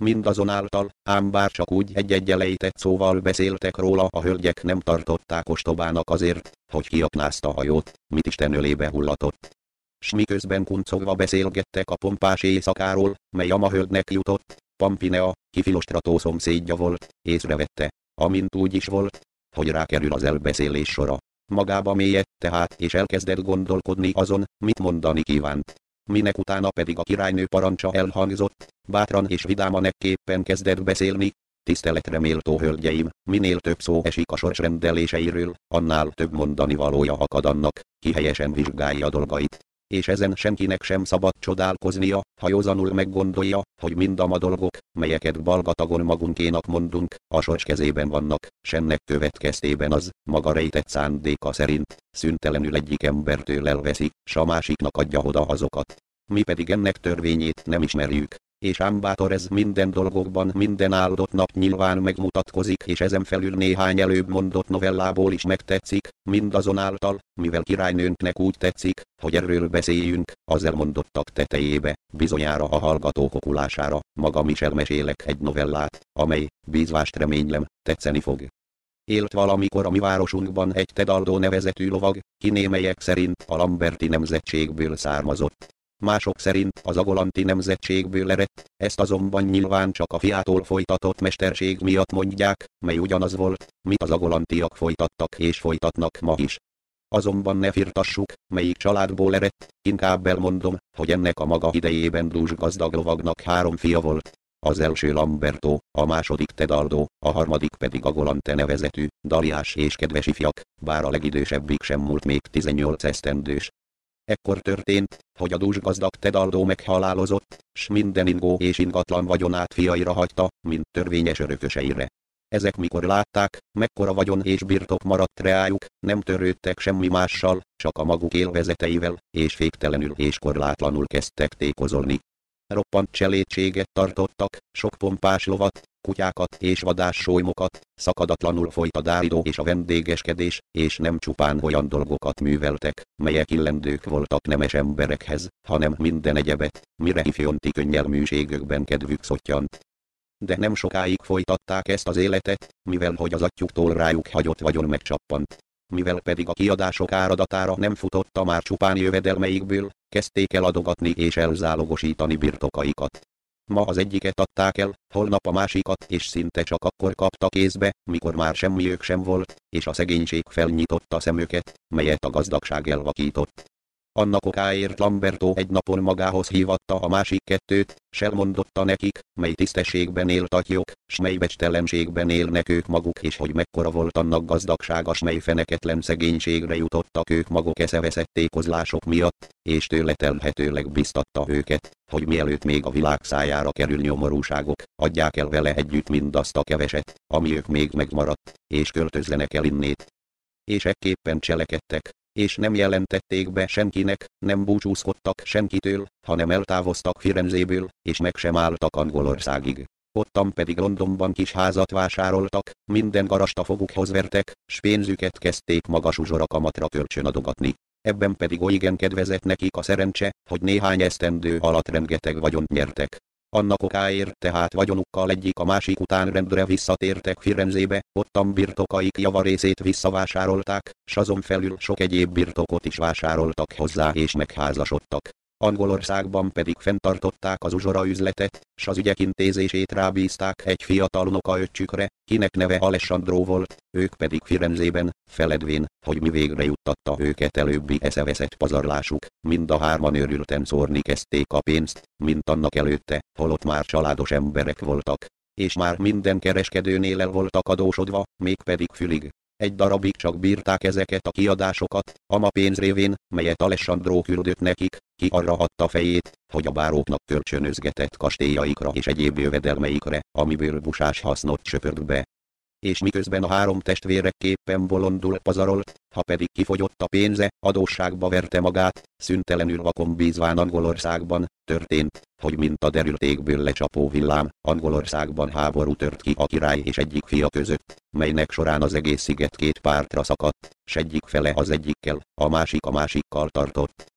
mindazonáltal, ám bár csak úgy egy-egy elejtett szóval beszéltek róla, a hölgyek nem tartották ostobának azért, hogy kiaknázta a hajót, mit Isten ölébe hullatott. S miközben kuncogva beszélgettek a pompás éjszakáról, mely a mahölgynek jutott, Pampinea, ki Filostrató szomszédja volt, észrevette, amint úgy is volt, hogy rákerül az elbeszélés sora. Magába mélyed tehát, és elkezdett gondolkodni azon, mit mondani kívánt. Minek utána pedig a királynő parancsa elhangzott, bátran és vidáman ekképpen kezdett beszélni. Tiszteletre méltó hölgyeim, minél több szó esik a sors rendeléseiről, annál több mondani valója akad annak, ki helyesen vizsgálja dolgait. És ezen senkinek sem szabad csodálkoznia, ha józanul meggondolja, hogy mind a ma dolgok, melyeket balgatagon magunkénak mondunk, a sors kezében vannak, s ennek következtében az, maga rejtett szándéka szerint, szüntelenül egyik embertől elveszi, s a másiknak adja oda azokat. Mi pedig ennek törvényét nem ismerjük. És ám bátor ez minden dolgokban minden áldott nap nyilván megmutatkozik, és ezen felül néhány előbb mondott novellából is megtetszik, mindazonáltal, mivel királynőnknek úgy tetszik, hogy erről beszéljünk, az elmondottak tetejébe, bizonyára a hallgatók okulására, magam is elmesélek egy novellát, amely, bízvást reménylem, tetszeni fog. Élt valamikor a mi városunkban egy Tedaldo nevezetű lovag, ki némelyek szerint a Lamberti nemzetségből származott. Mások szerint az agolanti nemzetségből eredt, ezt azonban nyilván csak a fiától folytatott mesterség miatt mondják, mely ugyanaz volt, mit az agolantiak folytattak és folytatnak ma is. Azonban ne firtassuk, melyik családból eredt, inkább elmondom, hogy ennek a maga idejében dús gazdag lovagnak három fia volt. Az első Lamberto, a második Tedaldo, a harmadik pedig Agolante nevezetű, daliás és kedves ifjak, bár a legidősebbik sem múlt még tizennyolc esztendős. Ekkor történt, hogy a dúsgazdag Tedaldo meghalálozott, s minden ingó és ingatlan vagyonát fiaira hagyta, mint törvényes örököseire. Ezek mikor látták, mekkora vagyon és birtok maradt reájuk, nem törődtek semmi mással, csak a maguk élvezeteivel, és féktelenül és korlátlanul kezdtek tékozolni. Roppant cselédséget tartottak, sok pompás lovat, kutyákat és vadássólymokat, szakadatlanul folyt a dáridó és a vendégeskedés, és nem csupán olyan dolgokat műveltek, melyek illendők voltak nemes emberekhez, hanem minden egyebet, mire ifjonti könnyelműségükben kedvük szottyant. De nem sokáig folytatták ezt az életet, mivel hogy az atyuktól rájuk hagyott vagyon megcsappant. Mivel pedig a kiadások áradatára nem futotta már csupán jövedelmeikből, kezdték el adogatni és elzálogosítani birtokaikat. Ma az egyiket adták el, holnap a másikat, és szinte csak akkor kapta kézbe, mikor már semmiük sem volt, és a szegénység felnyitotta szemüket, melyet a gazdagság elvakított. Annak okáért Lamberto egy napon magához hívatta a másik kettőt, s elmondotta nekik, mely tisztességben élt atyjuk, s mely becstelenségben élnek ők maguk, és hogy mekkora volt annak gazdagsága, s mely feneketlen szegénységre jutottak ők maguk eszeveszett tékozlások miatt, és tőle telhetőleg biztatta őket, hogy mielőtt még a világ szájára kerül nyomorúságok, adják el vele együtt mindazt a keveset, ami ők még megmaradt, és költözzenek el innét. És ekképpen cselekedtek. És nem jelentették be senkinek, nem búcsúzkodtak senkitől, hanem eltávoztak Firenzéből, és meg sem álltak Angolországig. Ottan pedig Londonban kis házat vásároltak, minden garast a fogukhoz vertek, s pénzüket kezdték magas uzsorakamatra kölcsönadogatni. Ebben pedig olygen kedvezett nekik a szerencse, hogy néhány esztendő alatt rengeteg vagyont nyertek. Annak okáért tehát vagyonukkal egyik a másik után rendre visszatértek Firenzébe, ottan birtokaik javarészét visszavásárolták, s azon felül sok egyéb birtokot is vásároltak hozzá és megházasodtak. Angolországban pedig fenntartották az uzsora üzletet, s az ügyek intézését rábízták egy fiatal unokaöccsükre, kinek neve Alessandro volt, ők pedig Firenzében, feledvén, hogy mi végre juttatta őket előbbi eszeveszett pazarlásuk, mind a hárman őrülten szórni kezdték a pénzt, mint annak előtte, holott már családos emberek voltak, és már minden kereskedőnél el voltak adósodva, mégpedig fülig. Egy darabig csak bírták ezeket a kiadásokat, ama pénz révén, melyet Alessandro küldött nekik, ki arra adta fejét, hogy a báróknak kölcsönözgetett kastélyaikra és egyéb jövedelmeikre, amiből busás hasznot söpört be. És miközben a három testvérekképpen bolondul pazarolt, ha pedig kifogyott a pénze, adósságba verte magát, szüntelenül vakon bízván Angolországban, történt, hogy mint a derültékből lecsapó villám, Angolországban háború tört ki a király és egyik fia között, melynek során az egész sziget két pártra szakadt, s egyik fele az egyikkel, a másik a másikkal tartott.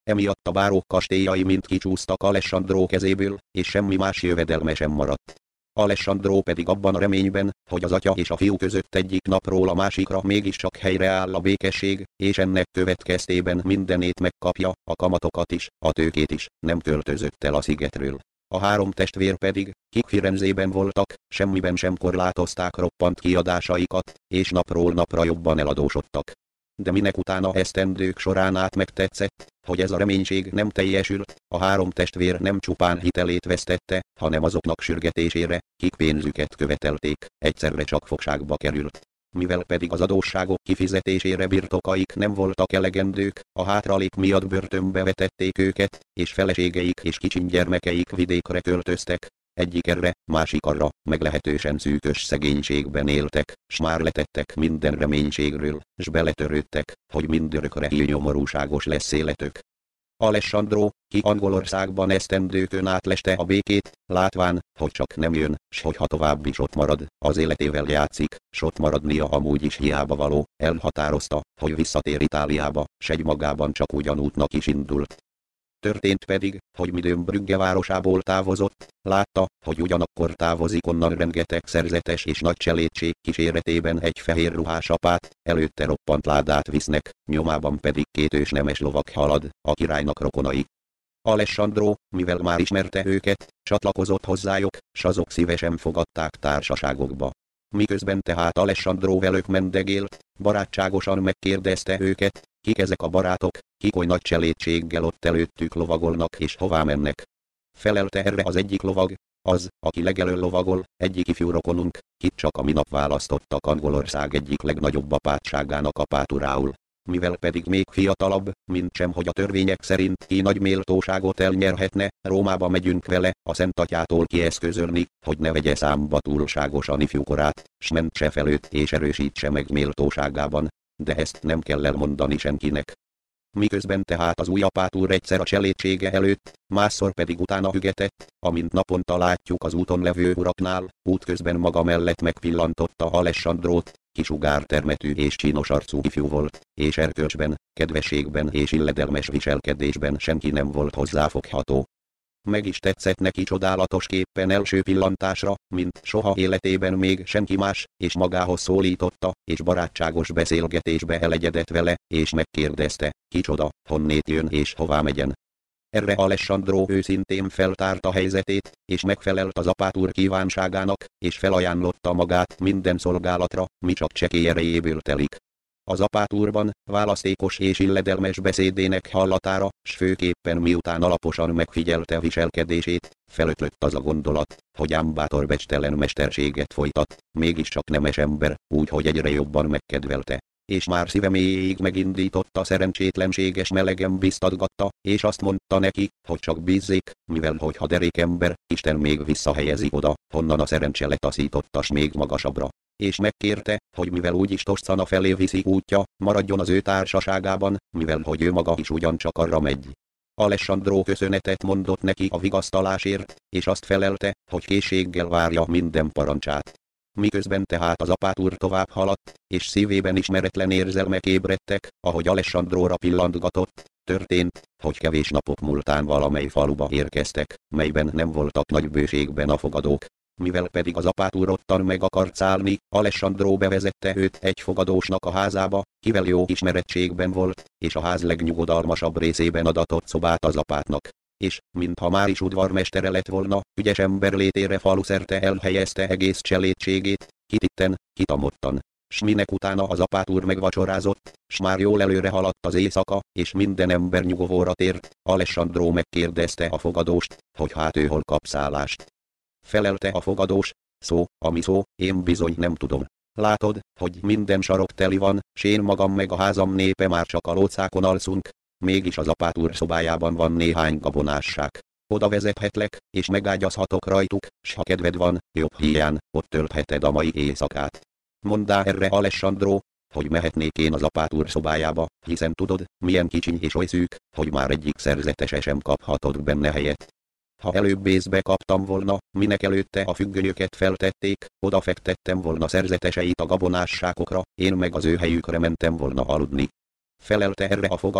Emiatt a bárók kastélyai mind kicsúsztak Alessandro kezéből, és semmi más jövedelme sem maradt. Alessandro pedig abban a reményben, hogy az atya és a fiú között egyik napról a másikra mégiscsak helyreáll a békesség, és ennek következtében mindenét megkapja, a kamatokat is, a tőkét is, nem költözött el a szigetről. A három testvér pedig, kik Firenzében voltak, semmiben sem korlátozták roppant kiadásaikat, és napról napra jobban eladósodtak. De minek utána esztendők során át megtetszett, hogy ez a reménység nem teljesült, a három testvér nem csupán hitelét vesztette, hanem azoknak sürgetésére, kik pénzüket követelték, egyszerre csak fogságba került. Mivel pedig az adósságok kifizetésére birtokaik nem voltak elegendők, a hátralék miatt börtönbe vetették őket, és feleségeik és kicsin gyermekeik vidékre költöztek. Egyik erre, másik arra, meglehetősen szűkös szegénységben éltek, s már letettek minden reménységről, s beletörődtek, hogy mindörökre nyomorúságos lesz életük. Alessandro, ki Angolországban esztendőkön át leste a békét, látván, hogy csak nem jön, s hogyha tovább is ott marad, az életével játszik, s ott maradnia amúgy is hiába való, elhatározta, hogy visszatér Itáliába, s egymagában csak ugyanútnak is indult. Történt pedig, hogy midőn Brügge városából távozott, látta, hogy ugyanakkor távozik onnan rengeteg szerzetes és nagy cselédség kíséretében egy fehér ruhás apát, előtte roppant ládát visznek, nyomában pedig két ősnemes lovag halad, a királynak rokonai. Alessandro, mivel már ismerte őket, csatlakozott hozzájuk, s azok szívesen fogadták társaságokba. Miközben tehát Alessandro velük mendegélt, barátságosan megkérdezte őket, kik ezek a barátok, kik oly nagy cselédséggel ott előttük lovagolnak és hová mennek. Felelte erre az egyik lovag, az, aki legelől lovagol, egyik ifjú rokonunk, kit csak a minap választottak Angolország egyik legnagyobb apátságának apáturául. Mivel pedig még fiatalabb, mint sem hogy a törvények szerint így nagy méltóságot elnyerhetne, Rómába megyünk vele, a Szent Atyától kieszközölni, hogy ne vegye számba túlságosan ifjúkorát, s mentse felőtt és erősítse meg méltóságában, de ezt nem kell elmondani senkinek. Miközben tehát az új apátúr egyszer a cselédsége előtt, másszor pedig utána hügetett, amint naponta látjuk az úton levő uraknál, útközben maga mellett megpillantotta Alessandrót, kisugártermetű és csinos arcú ifjú volt, és erkölcsben, kedvességben és illedelmes viselkedésben senki nem volt hozzáfogható. Meg is tetszett neki csodálatosképpen első pillantásra, mint soha életében még senki más, és magához szólította, és barátságos beszélgetésbe elegyedett vele, és megkérdezte, kicsoda, honnét jön és hová megyen. Erre Alessandro őszintén feltárta a helyzetét, és megfelelt az apátúr kívánságának, és felajánlotta magát minden szolgálatra, mi csak csekély erejéből telik. Az apátúrban, választékos és illedelmes beszédének hallatára, s főképpen miután alaposan megfigyelte viselkedését, felötlött az a gondolat, hogy ám bátor becstelen mesterséget folytat, mégiscsak nemes ember, úgyhogy egyre jobban megkedvelte. És már szíve mélyéig megindította szerencsétlenséges melegen biztatgatta, és azt mondta neki, hogy csak bízzék, mivel hogyha derék ember, Isten még visszahelyezi oda, honnan a szerencse letaszítottas még magasabbra. És megkérte, hogy mivel úgyis Toscana felé viszi útja, maradjon az ő társaságában, mivel hogy ő maga is ugyancsak arra megy. Alessandro köszönetet mondott neki a vigasztalásért, és azt felelte, hogy készséggel várja minden parancsát. Miközben tehát az apátúr tovább haladt, és szívében ismeretlen érzelmek ébredtek, ahogy Alessandróra pillantgatott, történt, hogy kevés napok múltán valamely faluba érkeztek, melyben nem voltak nagy bőségben a fogadók. Mivel pedig az apátúr ottan meg akart szállni, Alessandro bevezette őt egy fogadósnak a házába, kivel jó ismerettségben volt, és a ház legnyugodalmasabb részében adatott szobát az apátnak. És, mintha már is udvarmestere lett volna, ügyes ember létére faluszerte elhelyezte egész cselédségét, kititten, kitamottan. S minek utána az apátúr megvacsorázott, s már jól előre haladt az éjszaka, és minden ember nyugovóra tért, Alessandro megkérdezte a fogadóst, hogy hát ő hol kap szállást. Felelte a fogadós, szó, ami szó, én bizony nem tudom. Látod, hogy minden sarok teli van, s én magam meg a házam népe már csak a lócákon alszunk, mégis az apátúr szobájában van néhány gabonásság. Oda vezethetlek, és megágyazhatok rajtuk, s ha kedved van, jobb hiány, ott töltheted a mai éjszakát. Mondá erre Alessandro, hogy mehetnék én az apátúr szobájába, hiszen tudod, milyen kicsiny és oly szűk, hogy már egyik szerzetese sem kaphatod benne helyet. Ha előbb észbe kaptam volna, minek előtte a függönyöket feltették, oda fektettem volna szerzeteseit a gabonásságokra, én meg az ő helyükre mentem volna aludni. Felelte erre a fogadós,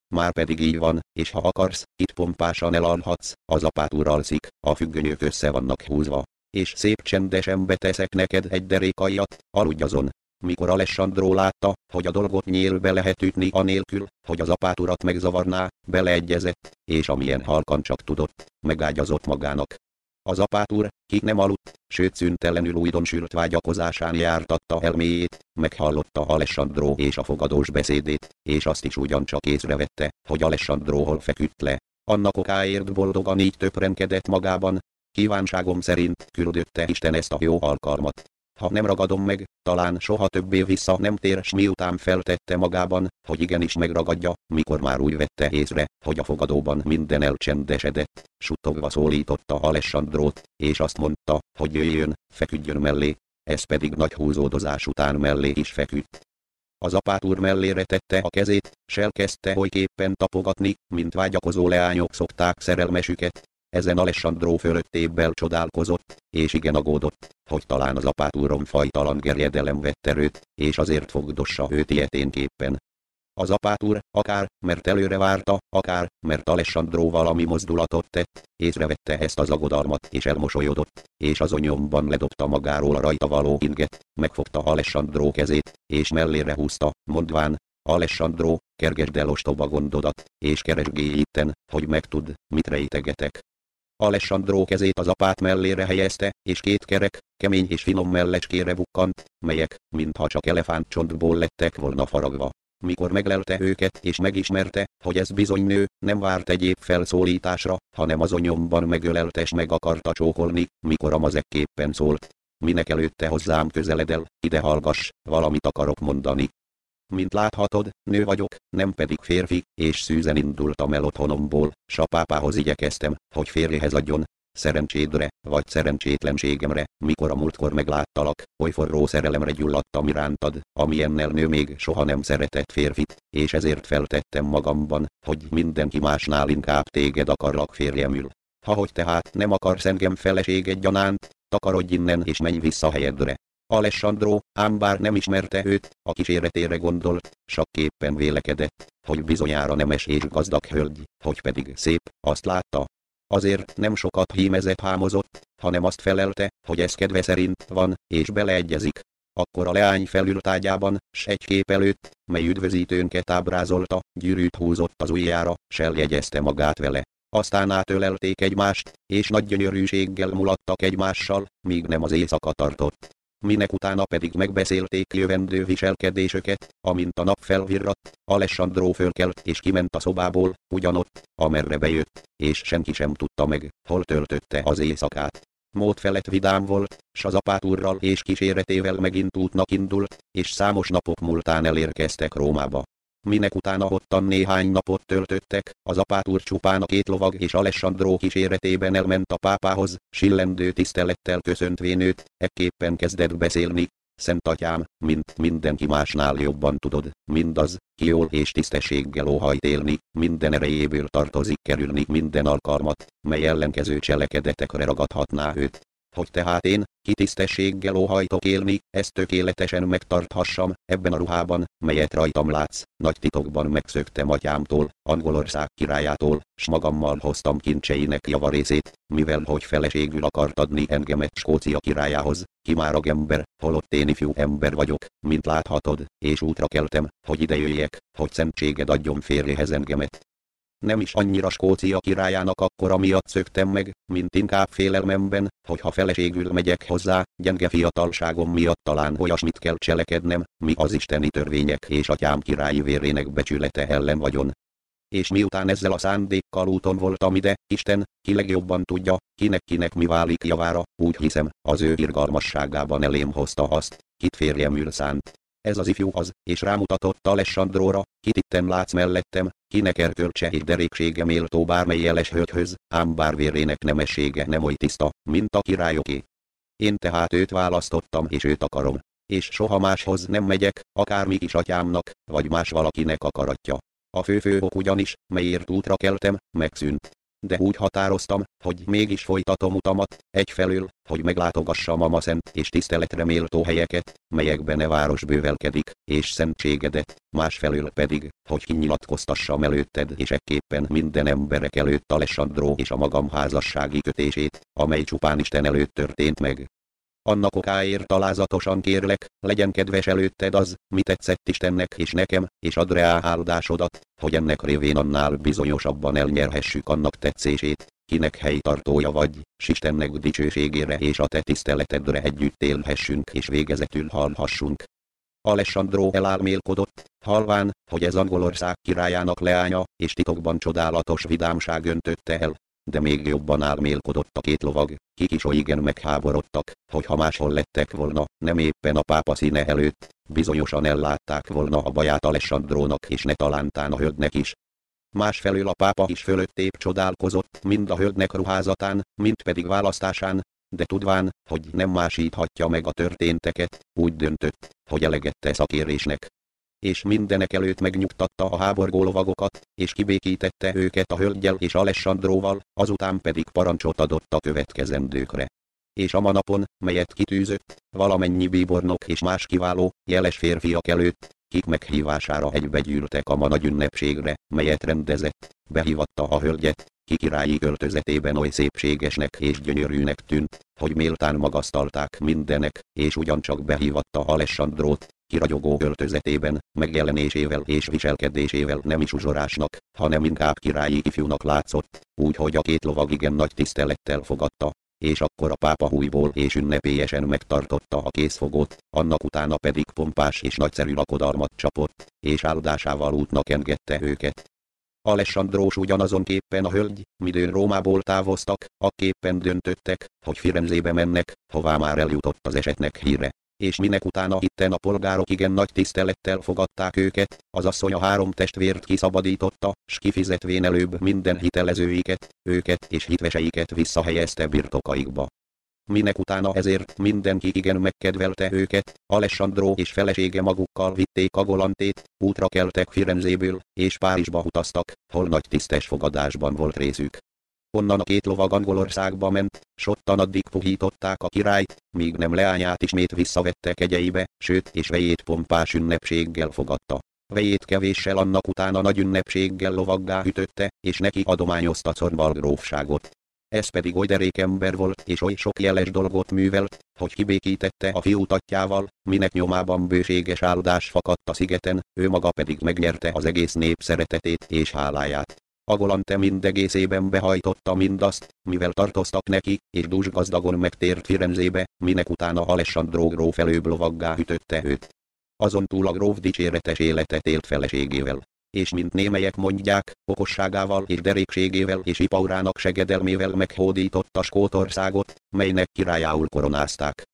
Már pedig így van, és ha akarsz, itt pompásan elalhatsz, az apátúr alszik, a függönyök össze vannak húzva, és szép csendesen beteszek neked egy derék aljat, aludj azon. Mikor Alessandro látta, hogy a dolgot nyélbe lehet ütni anélkül, hogy az apáturat megzavarná, beleegyezett, és amilyen halkan csak tudott, megágyazott magának. Az apátúr, ki nem aludt, sőt szüntelenül újdonsült vágyakozásán jártatta elméjét, meghallotta Alessandro és a fogadós beszédét, és azt is ugyancsak észrevette, hogy Alessandro hol feküdt le. Annak okáért boldogan így töprenkedett magában, kívánságom szerint küldötte Isten ezt a jó alkalmat. Ha nem ragadom meg, talán soha többé vissza nem tér, s miután feltette magában, hogy igenis megragadja, mikor már úgy vette észre, hogy a fogadóban minden elcsendesedett, suttogva szólította Alessandrót, és azt mondta, hogy jöjjön, feküdjön mellé, ez pedig nagy húzódozás után mellé is feküdt. Az apátúr mellére tette a kezét, s elkezdte olyképpen tapogatni, mint vágyakozó leányok szokták szerelmesüket. Ezen Alessandro fölöttébbel csodálkozott, és igen aggódott, hogy talán az apátúrom fajtalan gerjedelem vett erőt, és azért fogdossa őt ilyeténképpen. Az apátúr, akár, mert előre várta, akár, mert Alessandro valami mozdulatot tett, észrevette ezt az aggodalmat és elmosolyodott, és azon nyomban ledobta magáról a rajta való inget, megfogta Alessandro kezét, és mellére húzta, mondván, Alessandro, kergesd el ostoba gondodat, és keresgélj itten, hogy megtudd, mit rejtegetek. Alessandro kezét az apát mellére helyezte, és két kerek, kemény és finom mellecskére bukkant, melyek, mintha csak elefántcsontból lettek volna faragva. Mikor meglelte őket és megismerte, hogy ez bizony nő, nem várt egyéb felszólításra, hanem azon nyomban megölelte s meg akarta csókolni, mikor a mazekképpen szólt. Minek előtte hozzám közeledel, ide hallgass, valamit akarok mondani. Mint láthatod, nő vagyok, nem pedig férfi, és szűzen indultam el otthonomból, s a pápához igyekeztem, hogy férjehez adjon. Szerencsédre, vagy szerencsétlenségemre, mikor a múltkor megláttalak, oly forró szerelemre gyulladtam irántad, amilyennel nő még soha nem szeretett férfit, és ezért feltettem magamban, hogy mindenki másnál inkább téged akarlak férjemül. Ha hogy tehát nem akarsz engem feleséged gyanánt, takarodj innen és menj vissza helyedre. Alessandro, ám bár nem ismerte őt, a kíséretére gondolt, sakképpen vélekedett, hogy bizonyára nemes és gazdag hölgy, hogy pedig szép, azt látta. Azért nem sokat hímezett hámozott, hanem azt felelte, hogy ez kedve szerint van, és beleegyezik. Akkor a leány felült ágyában, s egy kép előtt, mely üdvözítőnket ábrázolta, gyűrűt húzott az ujjára, s eljegyezte magát vele. Aztán átölelték egymást, és nagy gyönyörűséggel mulattak egymással, míg nem az éjszaka tartott. Minek utána pedig megbeszélték jövendő viselkedésöket, amint a nap felvirratt, Alessandro fölkelt és kiment a szobából, ugyanott, amerre bejött, és senki sem tudta meg, hol töltötte az éjszakát. Mód felett vidám volt, s az apátúrral és kíséretével megint útnak indult, és számos napok múltán elérkeztek Rómába. Minek utána ottan néhány napot töltöttek, az apátúr csupán a két lovag és Alessandro kíséretében elment a pápához, sillendő tisztelettel köszöntvén őt, ekképpen kezdett beszélni. Szent atyám, mint mindenki másnál jobban tudod, mindaz, ki jól és tisztességgel óhajt élni, minden erejéből tartozik kerülni minden alkalmat, mely ellenkező cselekedetekre ragadhatná őt. Hogy tehát én, ki tisztességgel óhajtok élni, ezt tökéletesen megtarthassam, ebben a ruhában, melyet rajtam látsz, nagy titokban megszöktem atyámtól, Angolország királyától, s magammal hoztam kincseinek javarészét, mivel hogy feleségül akart adni engemet Skócia királyához, kimárag ember, holott én ifjú ember vagyok, mint láthatod, és útra keltem, hogy ide jöjjek, hogy szentséged adjon férjehez engemet. Nem is annyira Skócia királyának akkora miatt szöktem meg, mint inkább félelmemben, hogy ha feleségül megyek hozzá, gyenge fiatalságom miatt talán olyasmit kell cselekednem, mi az isteni törvények és atyám királyi vérének becsülete ellen vagyon. És miután ezzel a szándékkal úton voltam ide, Isten, ki legjobban tudja, kinek-kinek mi válik javára, úgy hiszem, az ő irgalmasságában elém hozta azt, kit férjemül szánt. Ez az ifjú az, és rámutatott Alessandróra, kit itten látsz mellettem, kinek erkölcse és deréksége méltó bármely jeles hölgyhöz, ám bár vérének nemessége nem oly tiszta, mint a királyoké. Én tehát őt választottam és őt akarom, és soha máshoz nem megyek, akármi is atyámnak, vagy más valakinek akaratja. A fő fő ok ugyanis, melyért útra keltem, megszűnt. de úgy határoztam, hogy mégis folytatom utamat, egyfelől, hogy meglátogassam a ma szent és tiszteletre méltó helyeket, melyekben e város bővelkedik, és szentségedet, másfelől pedig, hogy kinyilatkoztassam előtted és ekképpen minden emberek előtt Alessandro és a magam házassági kötését, amely csupán Isten előtt történt meg. Annak okáért alázatosan kérlek, legyen kedves előtted az, mi tetszett Istennek és nekem, és add rá áldásodat, hogy ennek révén annál bizonyosabban elnyerhessük annak tetszését, kinek helytartója vagy, s Istennek dicsőségére és a te tiszteletedre együtt élhessünk és végezetül halhassunk. Alessandro elálmélkodott, halván, hogy ez Angolország királyának leánya, és titokban csodálatos vidámság öntötte el. De még jobban álmélkodott a két lovag, kik is olyan megháborodtak, hogy ha máshol lettek volna, nem éppen a pápa színe előtt, bizonyosan ellátták volna a baját Alessandrónak és ne talántán a hölgynek is. Másfelől a pápa is fölöttébb csodálkozott, mind a hölgynek ruházatán, mind pedig választásán, de tudván, hogy nem másíthatja meg a történteket, úgy döntött, hogy eleget tesz a kérésnek. És mindenek előtt megnyugtatta a háborgó lovagokat, és kibékítette őket a hölggyel és Alessandróval, azután pedig parancsot adott a következendőkre. És a manapon, melyet kitűzött, valamennyi bíbornok és más kiváló, jeles férfiak előtt, kik meghívására egybegyűltek a ma nagy ünnepségre, melyet rendezett, behívatta a hölgyet, ki királyi költözetében oly szépségesnek és gyönyörűnek tűnt, hogy méltán magasztalták mindenek, és ugyancsak behívatta Alessandrót, kiragyogó költözetében, megjelenésével és viselkedésével nem is uzsorásnak, hanem inkább királyi ifjúnak látszott, úgy, hogy a két lovag igen nagy tisztelettel fogadta, és akkor a pápa újból és ünnepélyesen megtartotta a készfogót, annak utána pedig pompás és nagyszerű lakodalmat csapott, és áldásával útnak engedte őket. Alessandrós ugyanazonképpen a hölgy, midőn Rómából távoztak, akképpen döntöttek, hogy Firenzébe mennek, hová már eljutott az esetnek híre. És minek utána itten a polgárok igen nagy tisztelettel fogadták őket, az asszony a három testvért kiszabadította, s kifizetvén előbb minden hitelezőiket, őket és hitveseiket visszahelyezte birtokaikba. Minek utána ezért mindenki igen megkedvelte őket, Alessandro és felesége magukkal vitték Agolantét, útra keltek Firenzéből, és Párizsba utaztak, hol nagy tisztes fogadásban volt részük. Onnan a két lovag Angolországba ment, s ottan addig puhították a királyt, míg nem leányát ismét visszavette kegyeibe, sőt és vejét pompás ünnepséggel fogadta. Vejét kevéssel annak utána nagy ünnepséggel lovaggá ütötte, és neki adományozta Cornwall grófságot. Ez pedig oly derék ember volt, és oly sok jeles dolgot művelt, hogy kibékítette a fiút atyjával, minek nyomában bőséges áldás fakadt a szigeten, ő maga pedig megnyerte az egész nép szeretetét és háláját. Agolante mindegészében behajtotta mindazt, mivel tartoztak neki, és dúsgazdagon megtért Firenzébe, minek utána Alessandro gróf előbb lovaggá ütötte őt. Azon túl a gróf dicséretes életet élt feleségével, és mint némelyek mondják, okosságával és derékségével és ipaurának segedelmével meghódította Skótországot, melynek királyául koronázták.